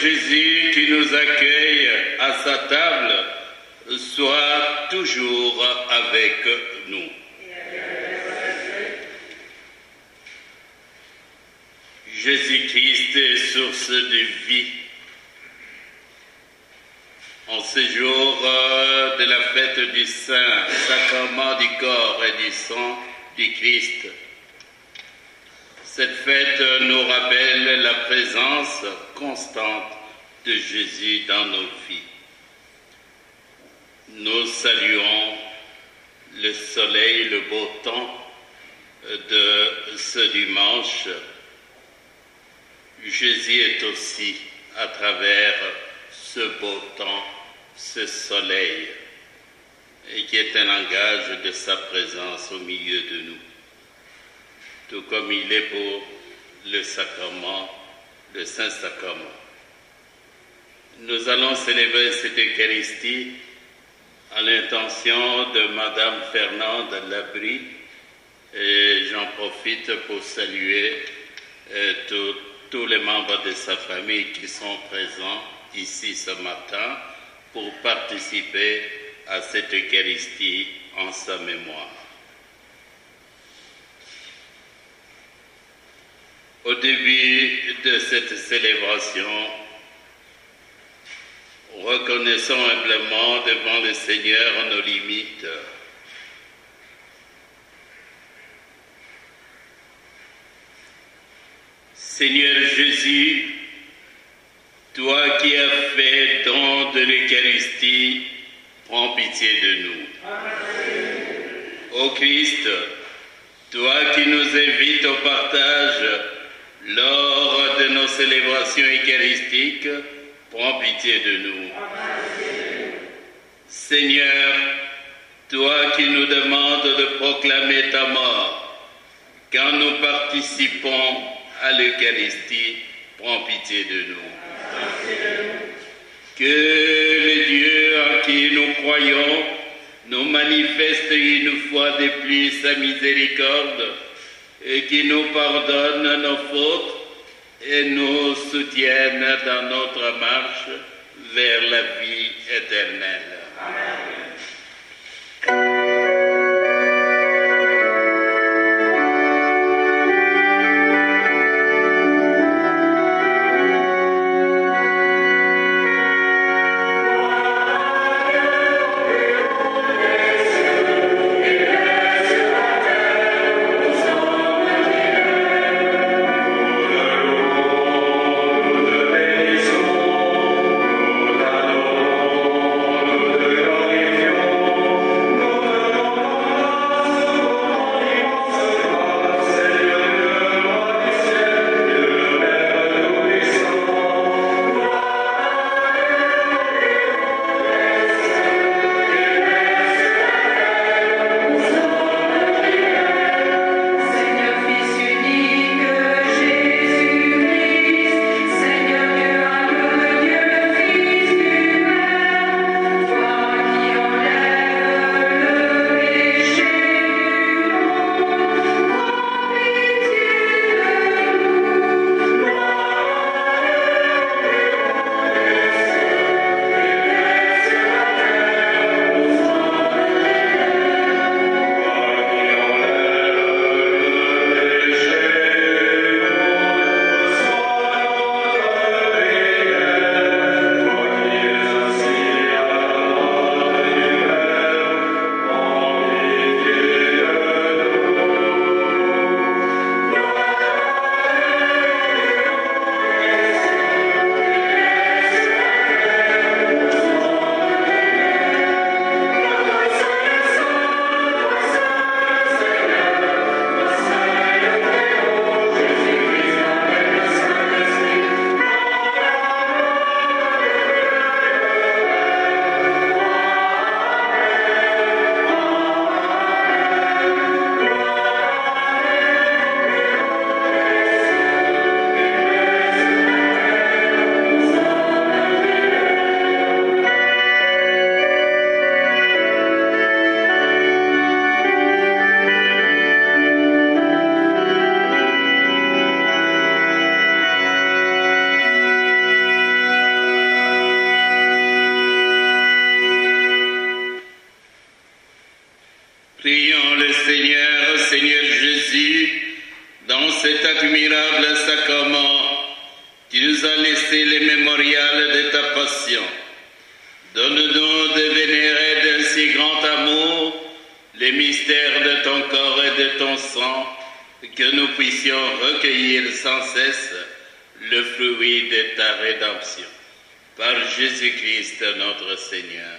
Jésus qui nous accueille à sa table soit toujours avec nous. Jésus-Christ est source de vie. En ce jour de la fête du Saint Sacrement du corps et du sang du Christ, cette fête nous rappelle la présence constante de Jésus dans nos vies. Nous saluons le soleil, le beau temps de ce dimanche. Jésus est aussi à travers ce beau temps, ce soleil, et qui est un langage de sa présence au milieu de nous, tout comme il est pour le sacrement, le Saint-Sacrement. Nous allons célébrer cette Eucharistie à l'intention de Madame Fernande Labrie, et j'en profite pour saluer tous les membres de sa famille qui sont présents ici ce matin pour participer à cette Eucharistie en sa mémoire. Au début de cette célébration, reconnaissons humblement devant le Seigneur nos limites. Seigneur Jésus, toi qui as fait don de l'Eucharistie, prends pitié de nous. Ô Christ, toi qui nous invites au partage lors de nos célébrations eucharistiques, prends pitié de nous. Seigneur, toi qui nous demandes de proclamer ta mort, quand nous participons à l'Eucharistie, prends pitié de nous. Que le Dieu en qui nous croyons nous manifeste une fois de plus sa miséricorde et qui nous pardonne nos fautes et nous soutienne dans notre marche vers la vie éternelle. Amen. Nous ainsi les mémorials de ta passion. Donne-nous de vénérer d'un si grand amour les mystères de ton corps et de ton sang, que nous puissions recueillir sans cesse le fruit de ta rédemption. Par Jésus-Christ notre Seigneur.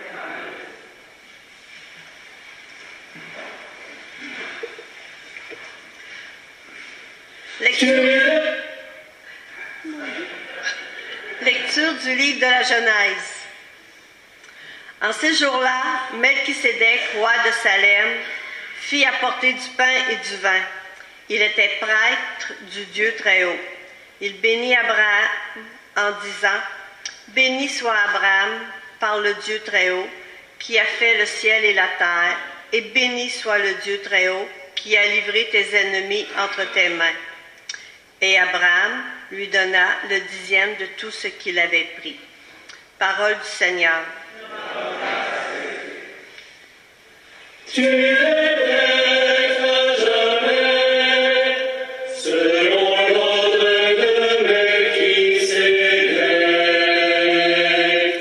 Lecture du livre de la Genèse. En ces jours-là, Melchisédek, roi de Salem, fit apporter du pain et du vin. Il était prêtre du Dieu Très-Haut. Il bénit Abraham en disant: « Béni soit Abraham par le Dieu Très-Haut, qui a fait le ciel et la terre, et béni soit le Dieu Très-Haut, qui a livré tes ennemis entre tes mains. » Et Abraham lui donna le 10e de tout ce qu'il avait pris. Parole du Seigneur. Tu es maître à jamais, selon l'ordre de Melchisédek.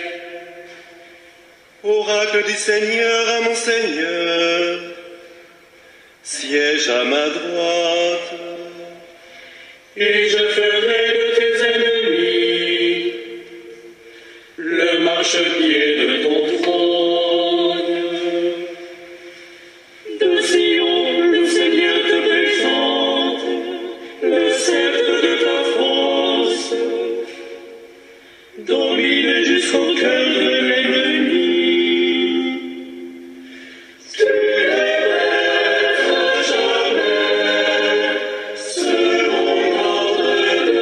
Oracle du Seigneur à mon Seigneur, siège à ma droite, et je ferai de tes ennemis le marchepied de ton trône. De Sion, le Seigneur te présente le sceptre de ta France. Domine jusqu'au cœur de l'ennemi. Tu es maître à jamais, selon l'ordre de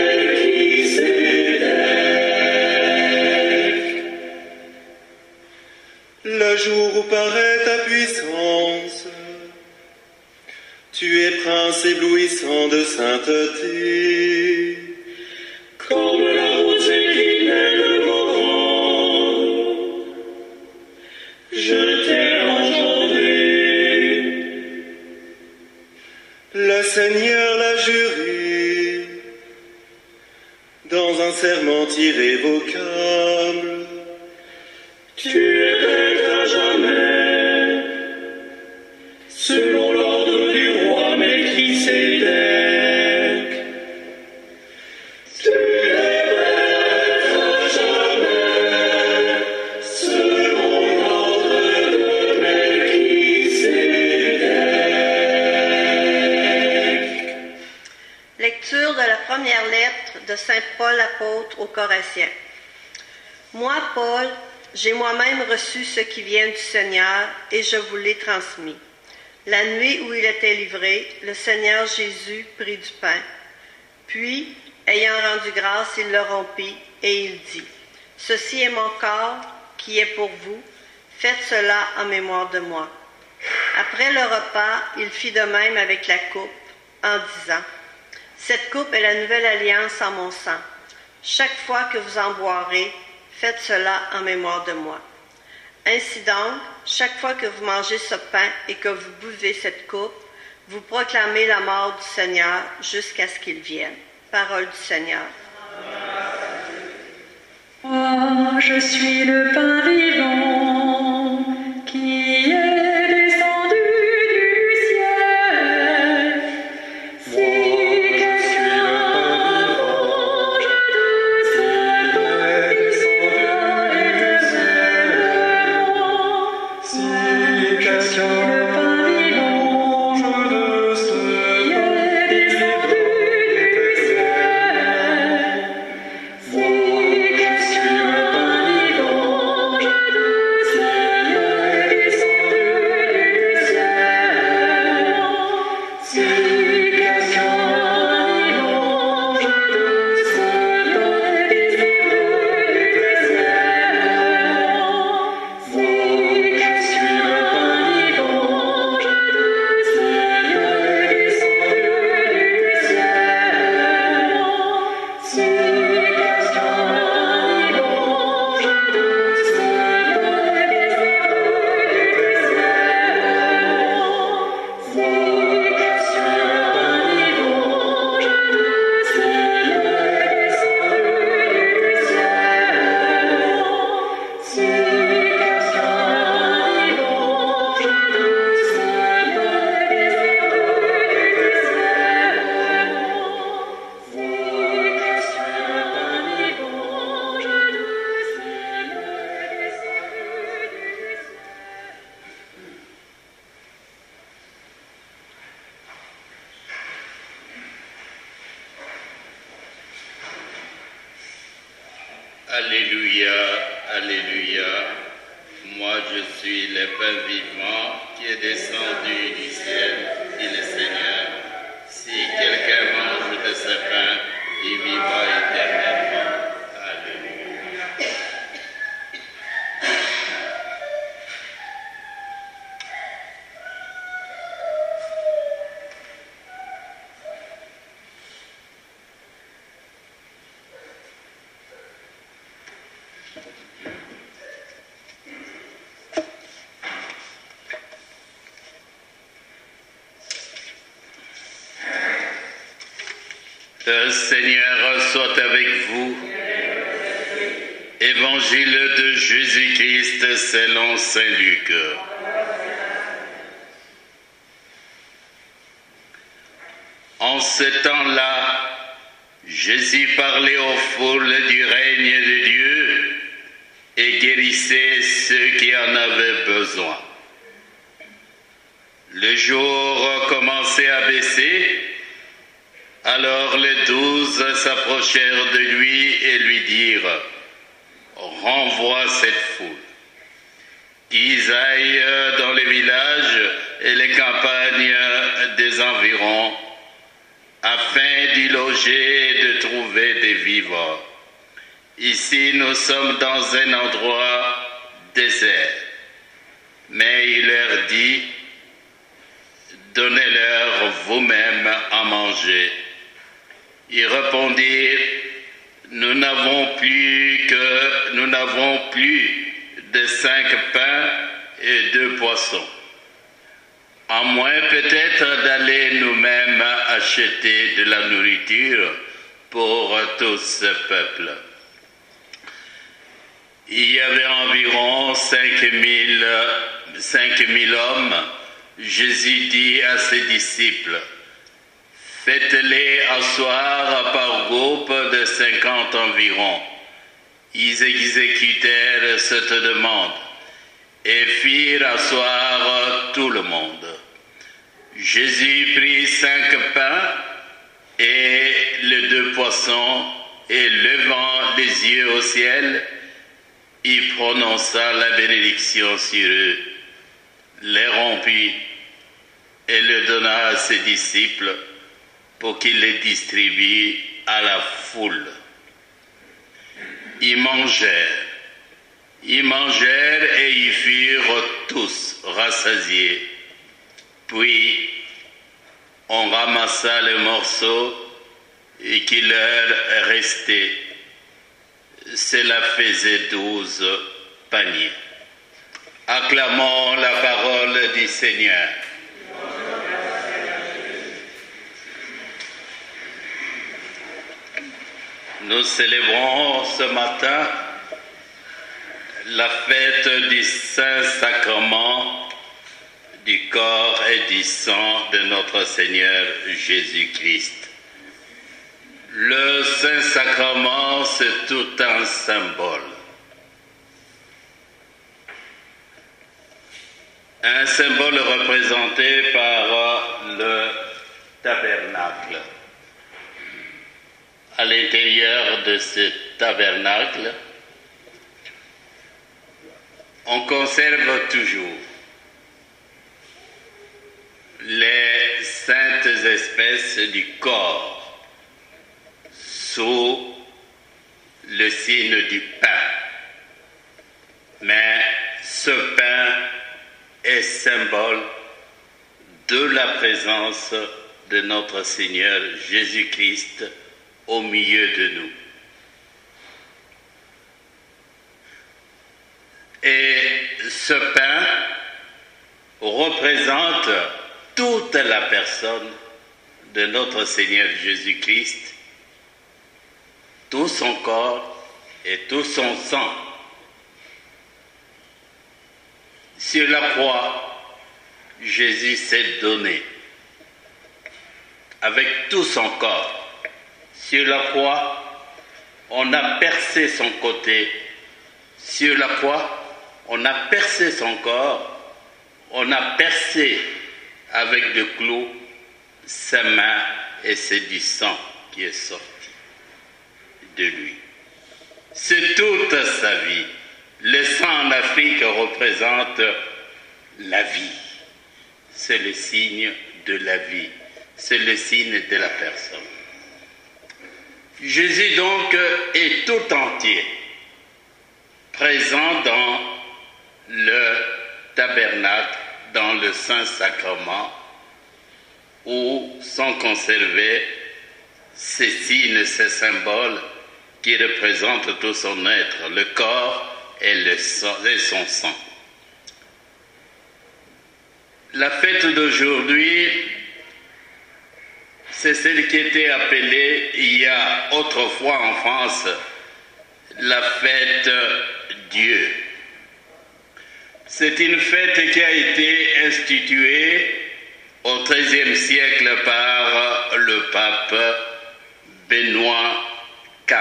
Melchisédek. Le jour où paraît ta puissance, tu es prince éblouissant de sainteté, comme la rosée qui naît le Laurent. Je t'ai engendré. Le Seigneur l'a juré dans un serment irrévocable. Tu es maître à jamais, selon l'ordre du roi Melchisédek. Tu es maître à jamais, selon l'ordre de Melchisédek. Lecture de la première lettre de saint Paul apôtre aux Corinthiens. Moi, Paul, j'ai moi-même reçu ce qui vient du Seigneur et je vous l'ai transmis. La nuit où il était livré, le Seigneur Jésus prit du pain. Puis, ayant rendu grâce, il le rompit et il dit: « Ceci est mon corps qui est pour vous. Faites cela en mémoire de moi. » Après le repas, il fit de même avec la coupe en disant: « Cette coupe est la nouvelle alliance en mon sang. Chaque fois que vous en boirez, faites cela en mémoire de moi. Ainsi donc, chaque fois que vous mangez ce pain et que vous buvez cette coupe, vous proclamez la mort du Seigneur jusqu'à ce qu'il vienne. » Parole du Seigneur. Moi, je suis le pain vivant qui est descendu du ciel. Si quelqu'un mange de ce pain éternellement, si quelqu'un mange de ce pain descendu du ciel, si quelqu'un mange de Alléluia, Alléluia. Moi je suis le pain vivant qui est descendu du ciel, dit le Seigneur. Si quelqu'un mange de ce pain, il vivra éternellement. Alléluia. Le Seigneur soit avec vous. Évangile de Jésus-Christ selon saint Luc. En ce temps-là, Jésus parlait aux foules du règne de Dieu et guérissait ceux qui en avaient besoin. Le jour commençait à baisser. Alors les 12 s'approchèrent de lui et lui dirent « Renvoie cette foule, qu'ils aillent dans les villages et les campagnes des environs, afin d'y loger et de trouver des vivres. Ici nous sommes dans un endroit désert. » Mais il leur dit « Donnez-leur vous-même à manger. » Ils répondirent, nous n'avons plus de 5 pains et 2 poissons. À moins peut-être d'aller nous-mêmes acheter de la nourriture pour tout ce peuple. Il y avait environ 5000 hommes. Jésus dit à ses disciples, faites-les asseoir par groupe de 50 environ. Ils exécutèrent cette demande et firent asseoir tout le monde. Jésus prit 5 pains et les 2 poissons et levant les yeux au ciel, il prononça la bénédiction sur eux, les rompit et le donna à ses disciples pour qu'ils les distribuent à la foule. Ils mangèrent et ils furent tous rassasiés. Puis on ramassa les morceaux qui leur restaient. Cela faisait 12 paniers. Acclamons la parole du Seigneur. Nous célébrons ce matin la fête du Saint-Sacrement du corps et du sang de notre Seigneur Jésus-Christ. Le Saint-Sacrement, c'est tout un symbole. Un symbole représenté par le tabernacle. À l'intérieur de ce tabernacle, on conserve toujours les saintes espèces du corps sous le signe du pain. Mais ce pain est symbole de la présence de notre Seigneur Jésus-Christ au milieu de nous. Et ce pain représente toute la personne de notre Seigneur Jésus-Christ, tout son corps et tout son sang. Sur la croix, Jésus s'est donné avec tout son corps. Sur la croix, on a percé son côté. Sur la croix, on a percé son corps. On a percé avec des clous ses mains et c'est du sang qui est sorti de lui. Ce c'est toute sa vie. Le sang en Afrique représente la vie. C'est le signe de la vie. C'est le signe de la personne. Jésus donc est tout entier présent dans le tabernacle, dans le Saint-Sacrement, où sont conservés ces signes, ces symboles qui représentent tout son être, le corps et son sang. La fête d'aujourd'hui, c'est celle qui était appelée il y a autrefois en France la fête Dieu. C'est une fête qui a été instituée au XIIIe siècle par le pape Benoît IV.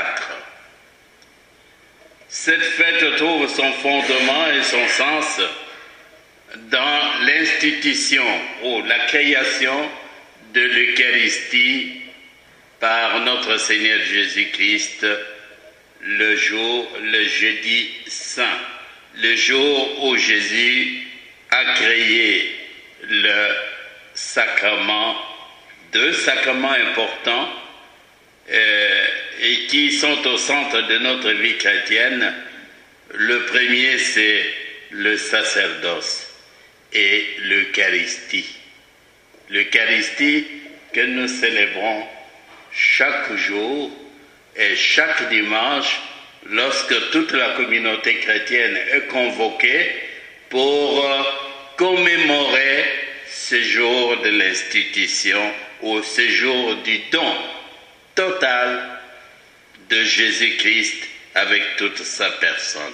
Cette fête trouve son fondement et son sens dans l'institution ou la création de l'Eucharistie par notre Seigneur Jésus-Christ le jeudi saint, le jour où Jésus a créé le sacrement, deux sacrements importants et qui sont au centre de notre vie chrétienne. Le premier, c'est le sacerdoce et l'Eucharistie. L'Eucharistie que nous célébrons chaque jour et chaque dimanche lorsque toute la communauté chrétienne est convoquée pour commémorer ce jour de l'institution ou ce jour du don total de Jésus-Christ avec toute sa personne.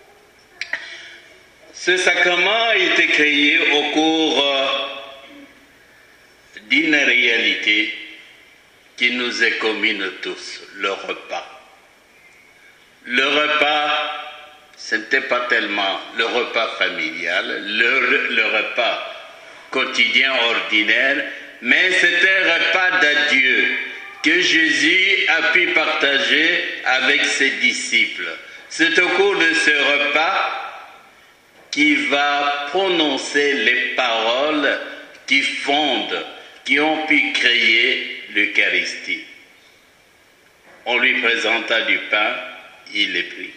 Ce sacrement a été créé au cours d'une réalité qui nous est commune tous, le repas. Le repas, ce n'était pas tellement le repas familial, le repas quotidien ordinaire, mais c'était un repas d'adieu que Jésus a pu partager avec ses disciples. C'est au cours de ce repas qu'il va prononcer les paroles qui fondent, qui ont pu créer l'Eucharistie. On lui présenta du pain, il le prit.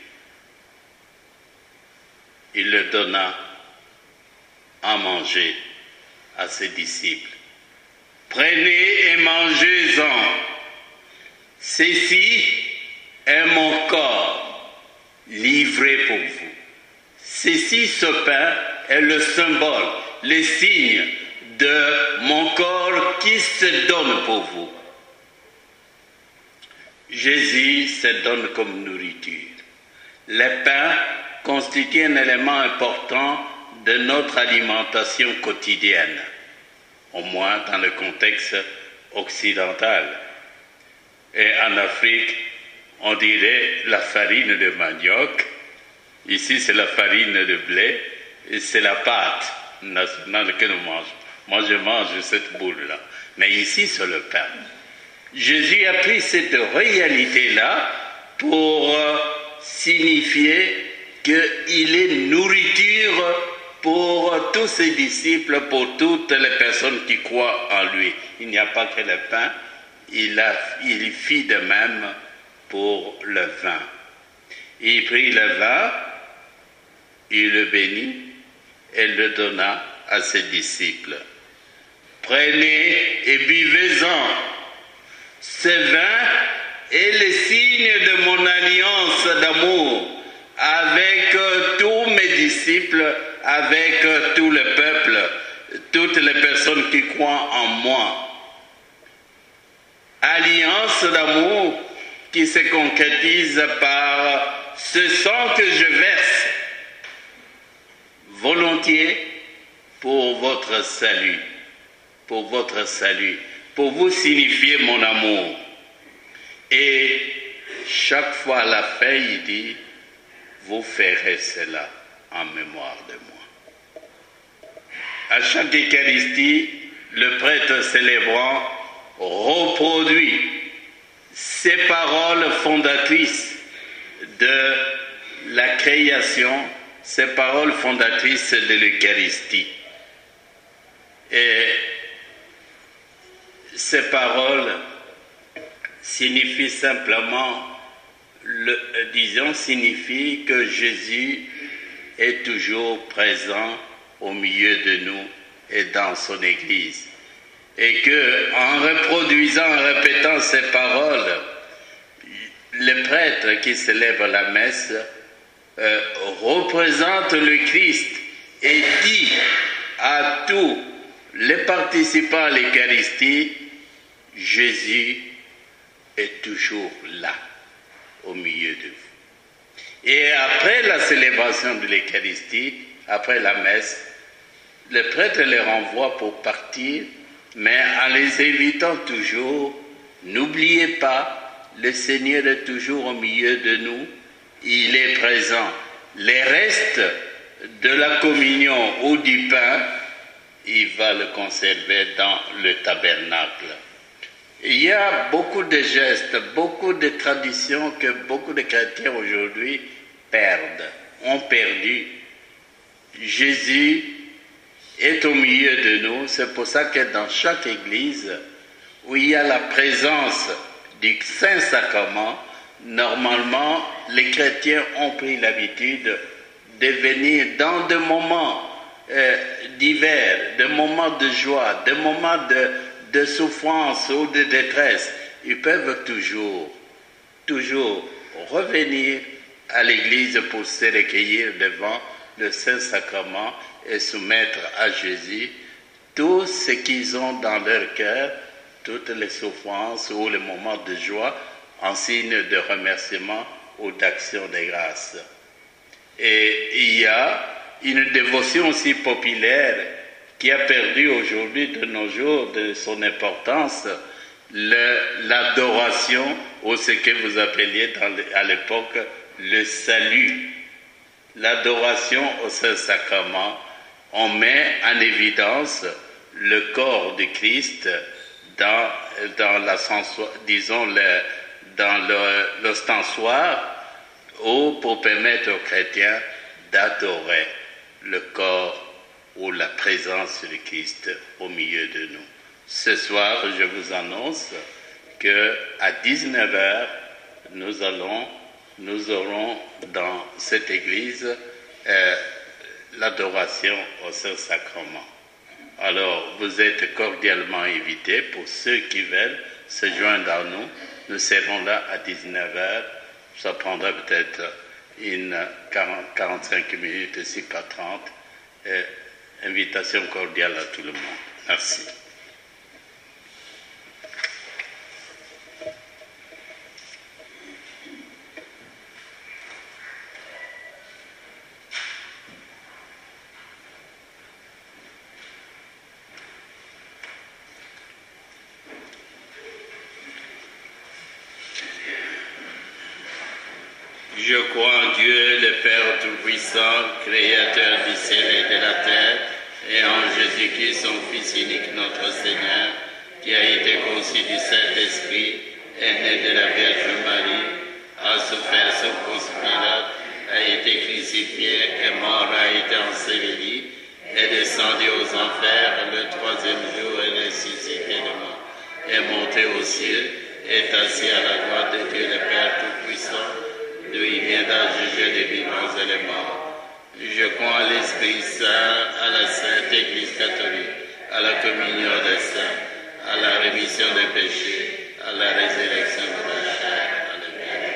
Il le donna à manger à ses disciples. Prenez et mangez-en. Ceci est mon corps livré pour vous. Ceci, ce pain, est le symbole, le signe de mon corps qui se donne pour vous. Jésus se donne comme nourriture. Le pain constitue un élément important de notre alimentation quotidienne, au moins dans le contexte occidental. Et en Afrique, on dirait la farine de manioc. Ici, c'est la farine de blé et c'est la pâte nationale que nous mangeons. Moi, je mange cette boule-là. Mais ici, c'est le pain. Jésus a pris cette réalité-là pour signifier qu'il est nourriture pour tous ses disciples, pour toutes les personnes qui croient en lui. Il n'y a pas que le pain, il fit de même pour le vin. Il prit le vin, il le bénit et le donna à ses disciples. Prenez et buvez-en. Ce vin est le signe de mon alliance d'amour avec tous mes disciples, avec tout le peuple, toutes les personnes qui croient en moi. Alliance d'amour qui se concrétise par ce sang que je verse volontiers pour votre salut, pour vous signifier mon amour. Et chaque fois à la fin, il dit, vous ferez cela en mémoire de moi. À chaque Eucharistie, le prêtre célébrant reproduit ces paroles fondatrices de la création, ces paroles fondatrices de l'Eucharistie. Et ces paroles signifient simplement, signifie que Jésus est toujours présent au milieu de nous et dans son Église. Et que, en reproduisant, en répétant ces paroles, le prêtre qui célèbre la messe représente le Christ et dit à tous les participants à l'Eucharistie, Jésus est toujours là, au milieu de vous. Et après la célébration de l'Eucharistie, après la messe, le prêtre les renvoie pour partir, mais en les invitant toujours, n'oubliez pas, le Seigneur est toujours au milieu de nous, il est présent. Les restes de la communion ou du pain, il va le conserver dans le tabernacle. Il y a beaucoup de gestes, beaucoup de traditions que beaucoup de chrétiens aujourd'hui ont perdu. Jésus est au milieu de nous, c'est pour ça que dans chaque église où il y a la présence du Saint-Sacrement, normalement les chrétiens ont pris l'habitude de venir dans des moments divers, des moments de joie, des moments de souffrance ou de détresse. Ils peuvent toujours revenir à l'église pour se recueillir devant le Saint-Sacrement et soumettre à Jésus tout ce qu'ils ont dans leur cœur, toutes les souffrances ou les moments de joie, en signe de remerciement ou d'action de grâce. Et il y a une dévotion aussi populaire qui a perdu aujourd'hui de nos jours de son importance, l'adoration, ou ce que vous appeliez à l'époque le salut. L'adoration au Saint-Sacrement, on met en évidence le corps de Christ dans l'ostensoir, ou pour permettre aux chrétiens d'adorer le corps ou la présence de Christ au milieu de nous. Ce soir, je vous annonce qu'à 19h, nous aurons dans cette église l'adoration au Saint-Sacrement. Alors, vous êtes cordialement invités pour ceux qui veulent se joindre à nous. Nous serons là à 19h. Ça prendra peut-être 45 minutes, si pas 30. Invitation cordiale à tout le monde. Merci. Je crois en Dieu, le Père Tout-Puissant, Créateur du ciel et de la terre, et en Jésus-Christ, son Fils unique, notre Seigneur, qui a été conçu du Saint-Esprit, est né de la Vierge Marie, a souffert sous Ponce Pilate, a été crucifié, est mort, a été enseveli, est descendu aux enfers, le troisième jour est ressuscité de mort, est monté aux cieux, est assis à la droite de Dieu, le Père Tout-Puissant, d'où il viendra juger les vivants et les morts. Je crois à l'Esprit Saint, à la Sainte Église catholique, à la communion des saints, à la rémission des péchés, à la résurrection de la chair, à la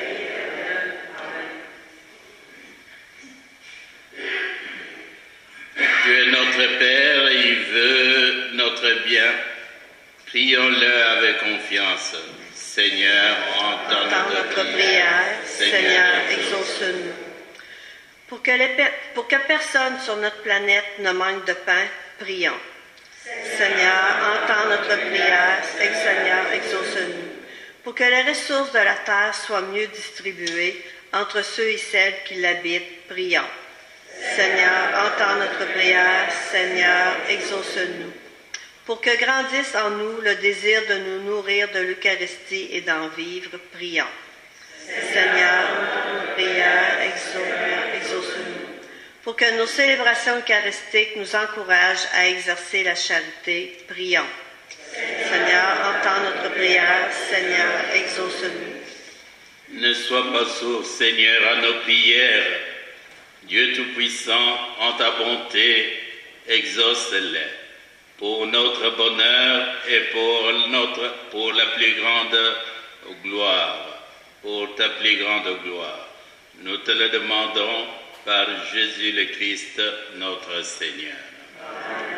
vie. Dieu notre Père, il veut notre bien. Prions-le avec confiance. Seigneur, entends notre prière. Seigneur, exauce-nous. Pour que personne sur notre planète ne manque de pain, prions. Seigneur, entends notre prière. Seigneur, exauce-nous. Pour que les ressources de la terre soient mieux distribuées entre ceux et celles qui l'habitent, prions. Seigneur, entends notre prière. Seigneur, exauce-nous. Pour que grandisse en nous le désir de nous nourrir de l'Eucharistie et d'en vivre, prions. Seigneur, entends nos prières. que nos célébrations eucharistiques nous encouragent à exercer la charité, prions. Seigneur, entends notre prière. Seigneur, exauce-nous. Ne sois pas sourd, Seigneur, à nos prières. Dieu Tout-Puissant, en ta bonté, exauce-les. Pour notre bonheur et pour la plus grande gloire, pour ta plus grande gloire. Nous te le demandons par Jésus le Christ, notre Seigneur. Amen.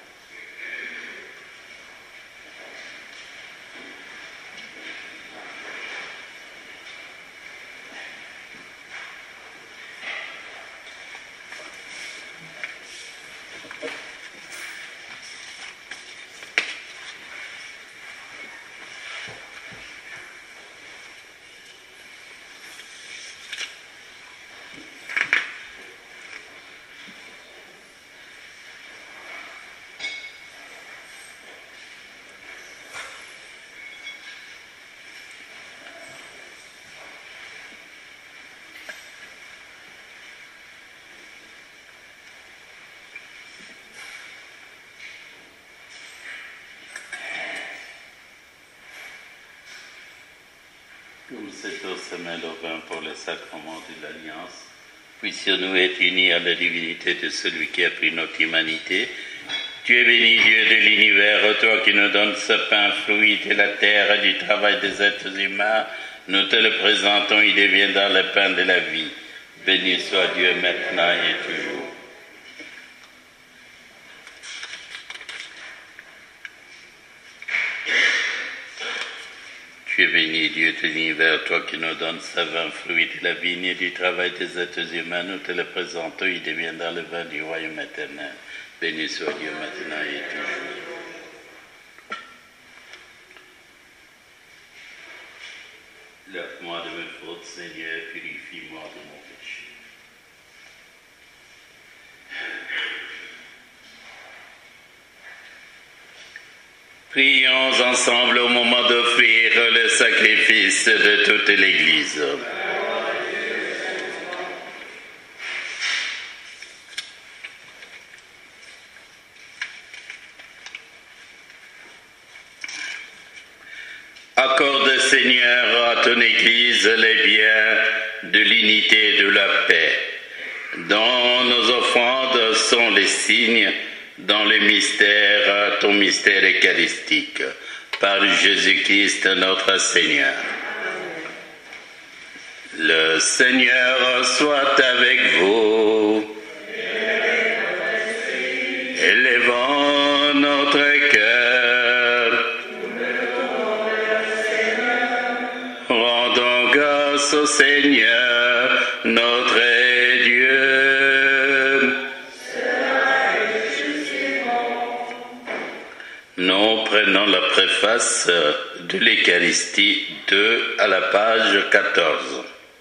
Comme cette eau se mêle au vin pour le sacrement de l'Alliance, puissions-nous être unis à la divinité de celui qui a pris notre humanité. Tu es béni, Dieu de l'univers, toi qui nous donnes ce pain, fruit de la terre et du travail des êtres humains. Nous te le présentons, il deviendra le pain de la vie. Béni soit Dieu maintenant et toujours. Tu es béni, Dieu de l'univers, toi qui nous donnes ce vin, fruit de la vigne et du travail des êtres humains, nous te le présentons, il deviendra le vin du royaume éternel. Béni soit Dieu maintenant et toujours. Lave-moi de mes fautes, Seigneur, purifie-moi de mon péché. Prions ensemble au moment d'offrir le sacrifice de toute l'Église. Accorde, Seigneur, à ton Église les biens de l'unité et de la paix, dont nos offrandes sont les signes dans le mystère, ton mystère eucharistique, par Jésus-Christ notre Seigneur. Le Seigneur soit avec vous. Élevons notre cœur. Rendons grâce au Seigneur, notre Dieu. Nous prenons la préface de l'Eucharistie 2 à la page 14.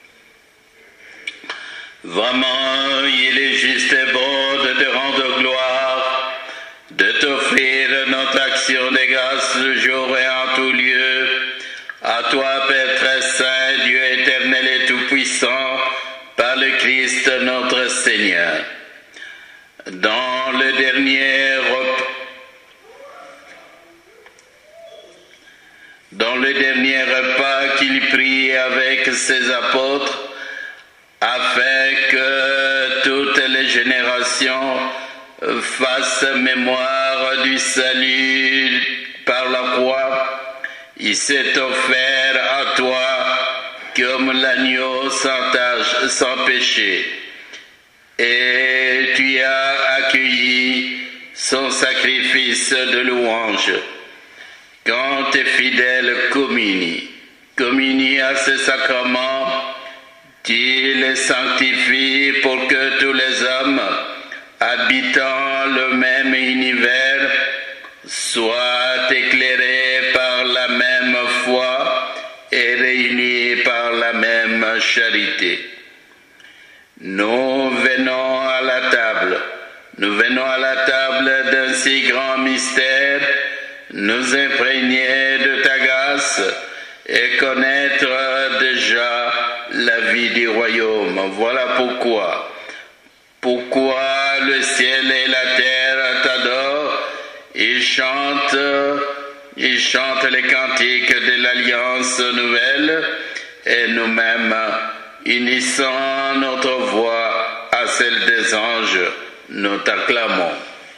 Vraiment, il est juste et bon de te rendre gloire, de t'offrir notre action de grâce toujours et en tout lieu. À toi, Père très saint, Dieu éternel et tout-puissant, par le Christ notre Seigneur. Dans le dernier repas qu'il prit avec ses apôtres, afin que toutes les générations fassent mémoire du salut par la croix, il s'est offert à toi comme l'agneau sans tache, sans péché, et tu as accueilli son sacrifice de louange. Quand tes fidèles communient à ce sacrement, tu les sanctifies pour que tous les hommes, habitant le même univers, soient éclairés par la même foi et réunis par la même charité. Nous venons à la table d'un si grand mystère, nous imprégner de ta grâce et connaître déjà la vie du royaume. Voilà pourquoi, Pourquoi le ciel et la terre t'adorent? Ils chantent les cantiques de l'Alliance nouvelle, et nous-mêmes, unissant notre voix à celle des anges, nous t'acclamons.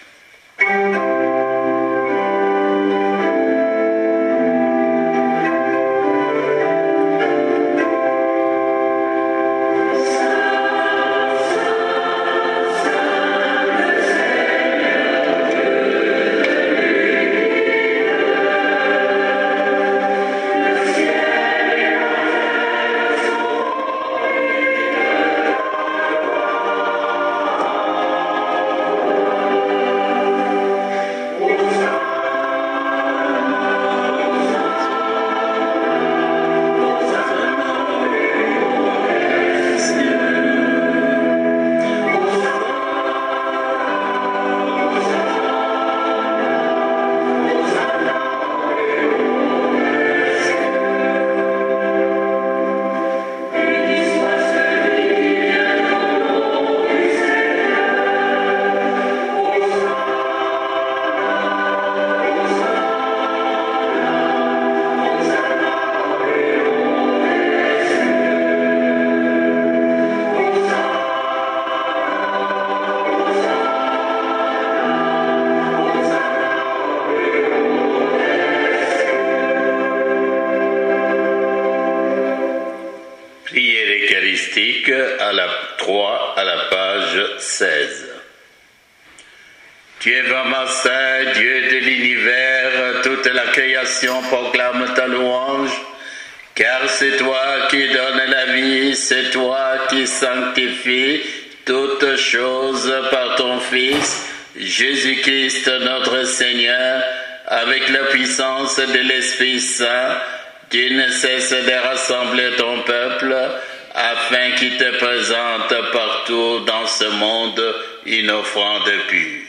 À la 3 à la page 16. Tu es vraiment saint, Dieu de l'univers, toute la création proclame ta louange, car c'est toi qui donnes la vie, c'est toi qui sanctifies toutes choses par ton Fils, Jésus-Christ notre Seigneur, avec la puissance de l'Esprit Saint, tu ne cesses de rassembler ton peuple, afin qu'il te présente partout dans ce monde une offrande pure.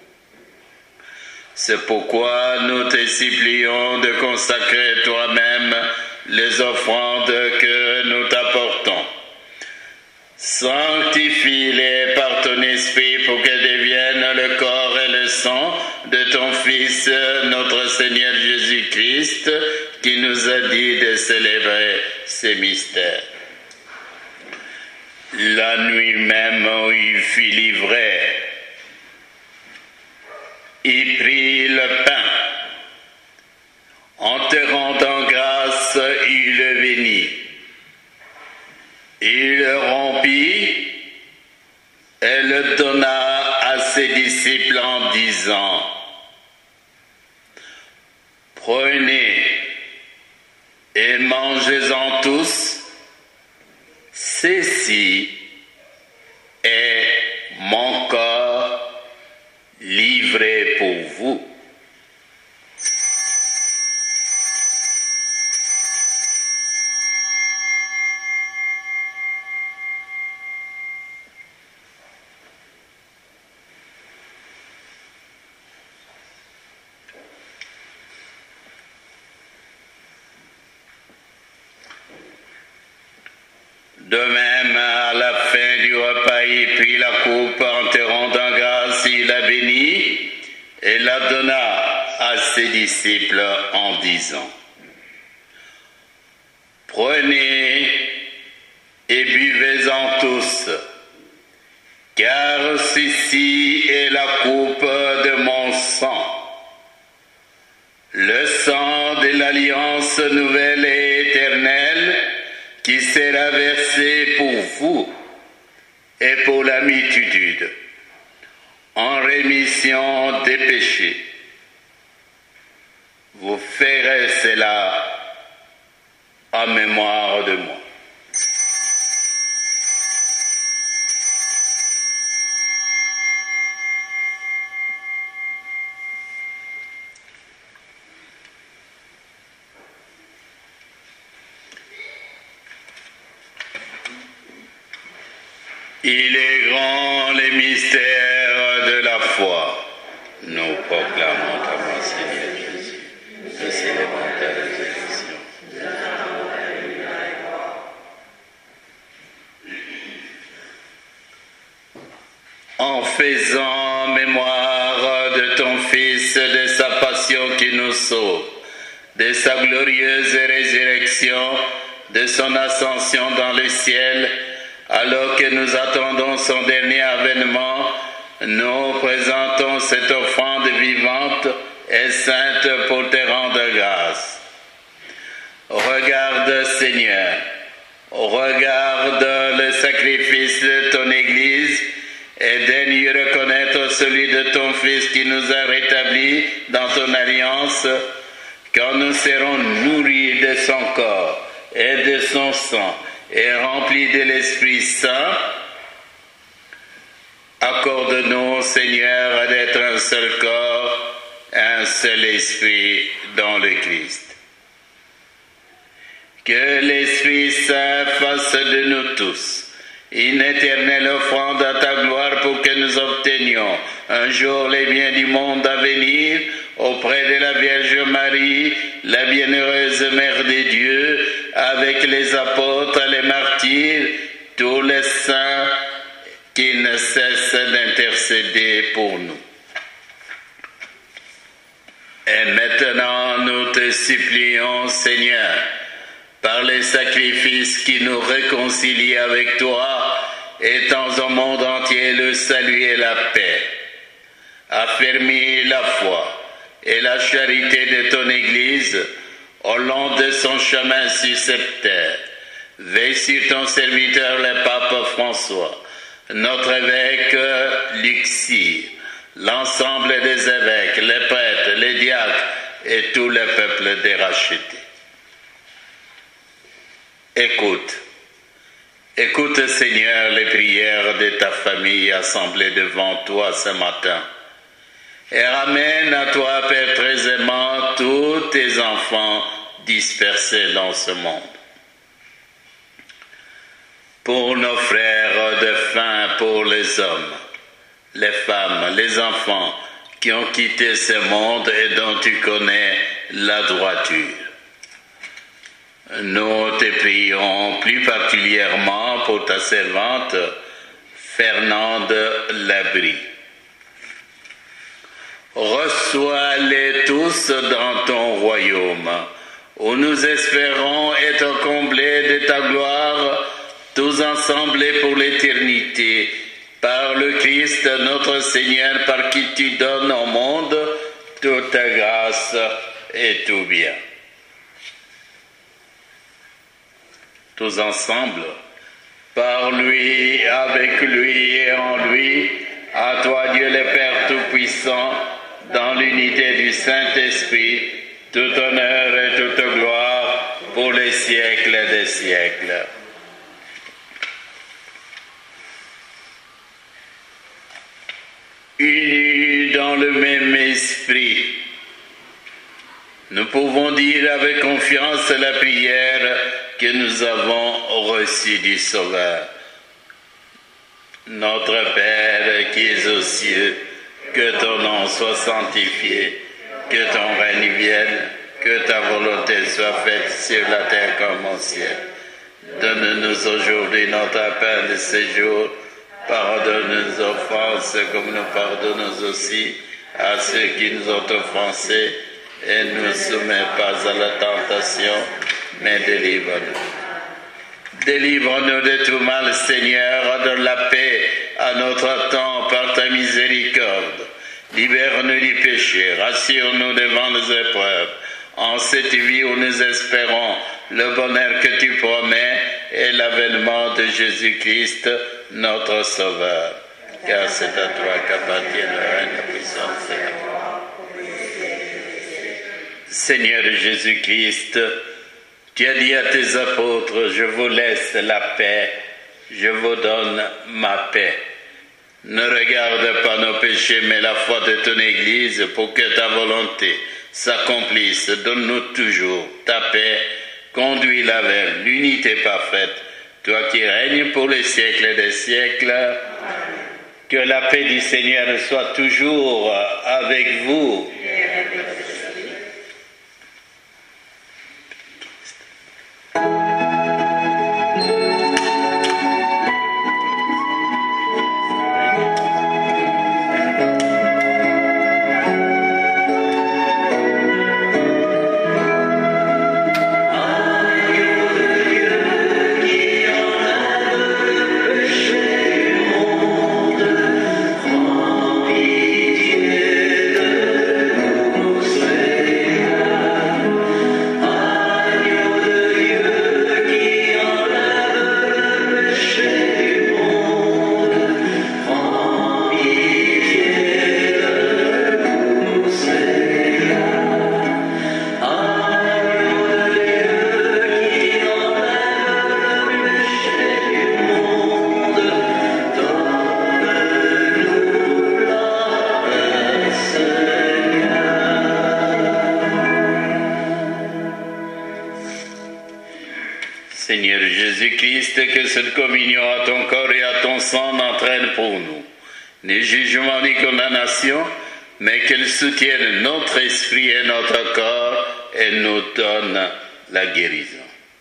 C'est pourquoi nous te supplions de consacrer toi-même les offrandes que nous t'apportons. Sanctifie-les par ton esprit pour qu'elles deviennent le corps et le sang de ton Fils, notre Seigneur Jésus-Christ, qui nous a dit de célébrer ces mystères. La nuit même où il fut livré, il prit le pain. En te rendant grâce, il le bénit. Il le rompit et le donna à ses disciples en disant: Prenez et mangez-en tous. Ceci est mon corps livré pour vous. De même, à la fin du repas, il prit la coupe en te rendant grâce, il la bénit et la donna à ses disciples en disant: Prenez et buvez-en tous, car ceci est la coupe de mon sang, le sang de l'alliance nouvelle et éternelle, qui sera versé pour vous et pour la multitude, en rémission des péchés. Vous ferez cela en mémoire de moi. Il est grand les mystères de la foi. Nous proclamons ta mort, Seigneur Jésus. Nous célébrons ta résurrection. en faisant mémoire de ton Fils, de sa passion qui nous sauve, de sa glorieuse résurrection, de son ascension dans le ciel, alors que nous attendons son dernier avènement, nous présentons cette offrande vivante et sainte pour te rendre grâce. Regarde, Seigneur, regarde le sacrifice de ton Église et daigne reconnaître celui de ton Fils qui nous a rétablis dans ton alliance, quand nous serons nourris de son corps et de son sang et remplis de l'Esprit Saint. Accorde-nous, Seigneur, d'être un seul corps, un seul esprit dans le Christ. Que l'Esprit Saint fasse de nous tous une éternelle offrande à ta gloire pour que nous obtenions un jour les biens du monde à venir auprès de la Vierge Marie, la bienheureuse Mère de Dieu, avec les apôtres, les martyrs, tous les saints qui ne cessent d'intercéder pour nous. Et maintenant, nous te supplions, Seigneur, par les sacrifices qui nous réconcilient avec toi, étends au monde entier le salut et la paix. Affermis la foi et la charité de ton Église au long de son chemin sur cette terre. Veille sur ton serviteur, le pape François, notre évêque Luxir, l'ensemble des évêques, les prêtres, les diacres et tout le peuple des rachetés. Écoute, Seigneur, les prières de ta famille assemblée devant toi ce matin et ramène à toi, Père très aimant, tous tes enfants dispersés dans ce monde. Pour nos frères défunts, pour les hommes, les femmes, les enfants qui ont quitté ce monde et dont tu connais la droiture. Nous te prions plus particulièrement pour ta servante Fernande Labrie. Reçois-les tous dans ton royaume, où nous espérons être comblés de ta gloire, tous ensemble pour l'éternité, par le Christ notre Seigneur, par qui tu donnes au monde toute ta grâce et tout bien. Tous ensemble, par lui, avec lui et en lui, à toi Dieu le Père Tout-Puissant, dans l'unité du Saint-Esprit, tout honneur et toute gloire pour les siècles des siècles. Unis dans le même esprit, nous pouvons dire avec confiance la prière que nous avons reçue du Sauveur. Notre Père qui es aux cieux, que ton nom soit sanctifié, que ton règne vienne, que ta volonté soit faite sur la terre comme au ciel. Donne-nous aujourd'hui notre pain de ce jour. Pardonne nos offenses comme nous pardonnons aussi à ceux qui nous ont offensés, et ne nous soumets pas à la tentation, mais délivre-nous. Délivre-nous de tout mal, Seigneur, donne la paix à notre temps par ta miséricorde. Libère-nous du péché, rassure-nous devant les épreuves. En cette vie où nous espérons le bonheur que tu promets et l'avènement de Jésus-Christ, notre Sauveur. Car c'est à toi qu'appartient le règne, la puissance et la gloire. Seigneur Jésus-Christ, tu as dit à tes apôtres, je vous laisse la paix, je vous donne ma paix. Ne regarde pas nos péchés, mais la foi de ton Église pour que ta volonté s'accomplisse. Donne-nous toujours ta paix, conduis-la vers l'unité parfaite, toi qui règnes pour les siècles des siècles. Que la paix du Seigneur soit toujours avec vous. Jésus-Christ, que cette communion à ton corps et à ton sang n'entraîne pour nous ni jugement ni condamnation, mais qu'elle soutienne notre esprit et notre corps et nous donne la guérison.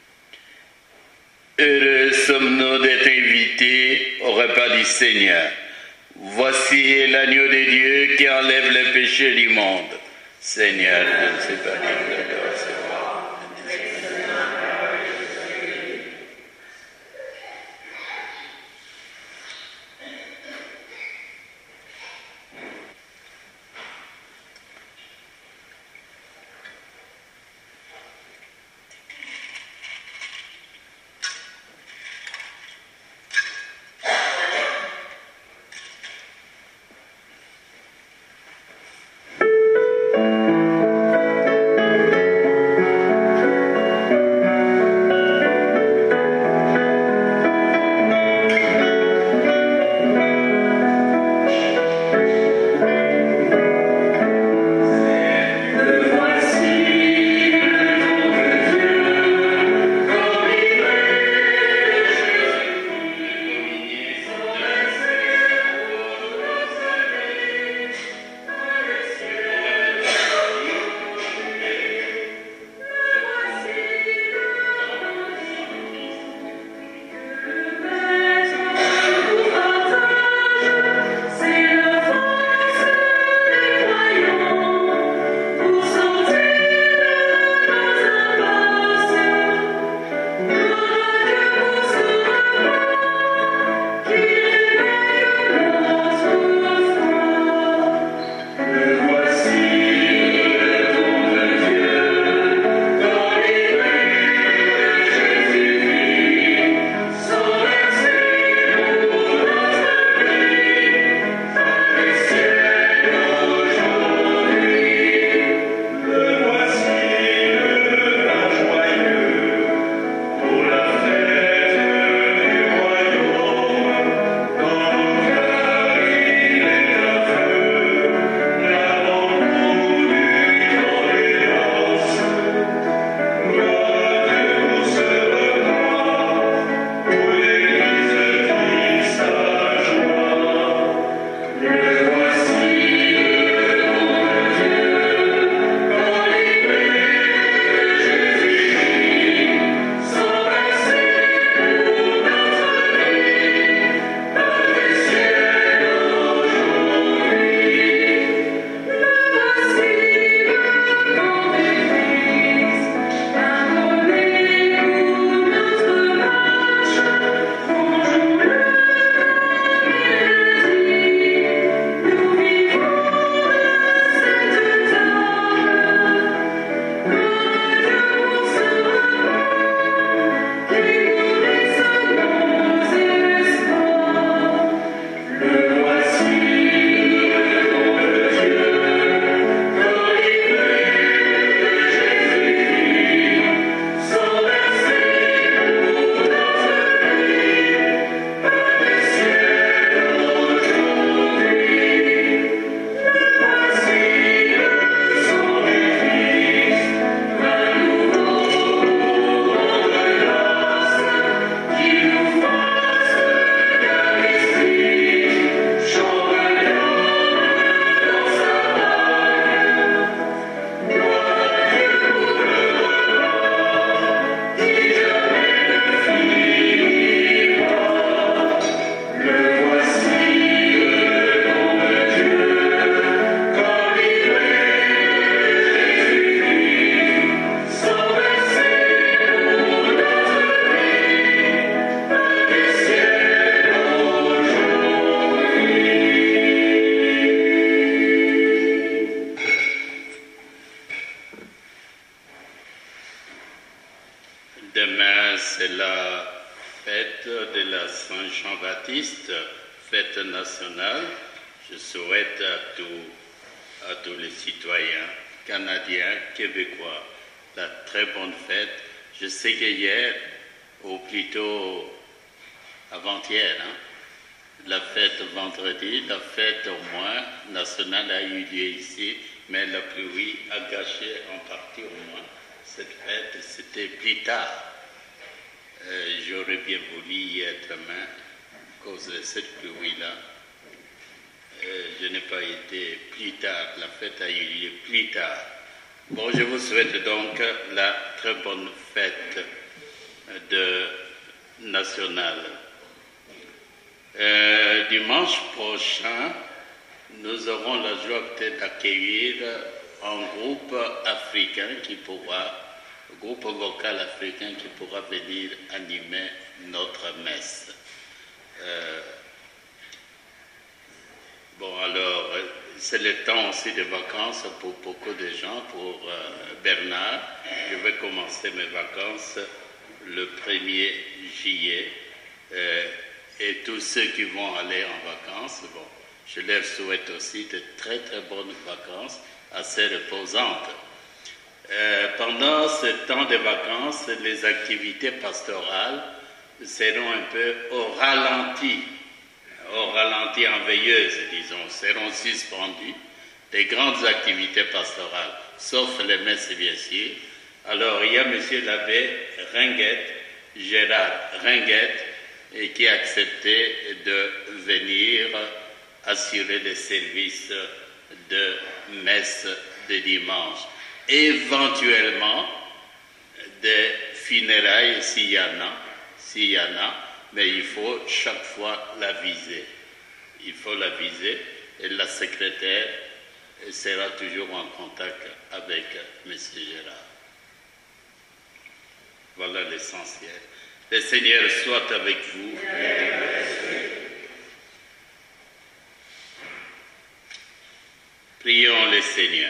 Heureux sommes-nous d'être invités au repas du Seigneur. Voici l'agneau de Dieu qui enlève les péchés du monde. Seigneur, je ne sais pas digne de le recevoir. Demain, c'est la fête de la Saint-Jean-Baptiste, fête nationale. Je souhaite à tous les citoyens canadiens, québécois, la très bonne fête. Je sais qu'hier, ou plutôt avant-hier, la fête vendredi, la fête au moins nationale a eu lieu ici, mais la pluie a gâché en partie au moins cette fête. C'était plus tard. J'aurais bien voulu y être main à cause de cette pluie-là. Je n'ai pas été plus tard, la fête a eu lieu plus tard. Bon, je vous souhaite donc la très bonne fête nationale. Dimanche prochain, nous aurons la joie peut-être d'accueillir un groupe africain groupe vocal africain qui pourra venir animer notre messe. Bon, alors, c'est le temps aussi de vacances pour beaucoup de gens. Pour Bernard, je vais commencer mes vacances le 1er juillet. Et tous ceux qui vont aller en vacances, bon, je leur souhaite aussi de très très bonnes vacances, assez reposantes. Pendant ce temps de vacances, les activités pastorales seront un peu au ralenti en veilleuse, disons, seront suspendues. Des grandes activités pastorales, sauf les messes bien sûr. Alors il y a M. l'abbé Gérard Ringuette, qui a accepté de venir assurer les services de messe de dimanche. Éventuellement, des funérailles s'il y en a, mais il faut chaque fois la viser. Il faut la viser et la secrétaire sera toujours en contact avec M. Gérard. Voilà l'essentiel. Le Seigneur soit avec vous. Prions le Seigneur.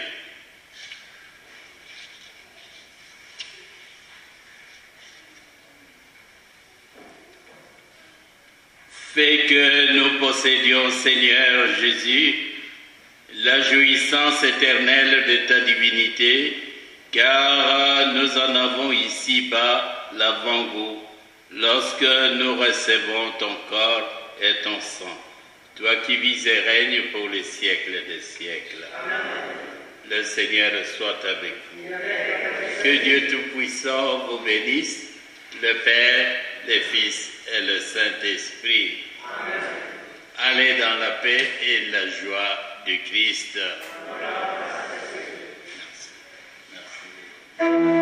Fais que nous possédions, Seigneur Jésus, la jouissance éternelle de ta divinité, car nous en avons ici-bas l'avant-goût, lorsque nous recevons ton corps et ton sang, toi qui vis et règnes pour les siècles des siècles. Amen. Le Seigneur soit avec vous. Que Dieu Tout-Puissant vous bénisse, le Père, le Fils et le Saint-Esprit. Amen. Allez dans la paix et la joie du Christ. Merci. Merci.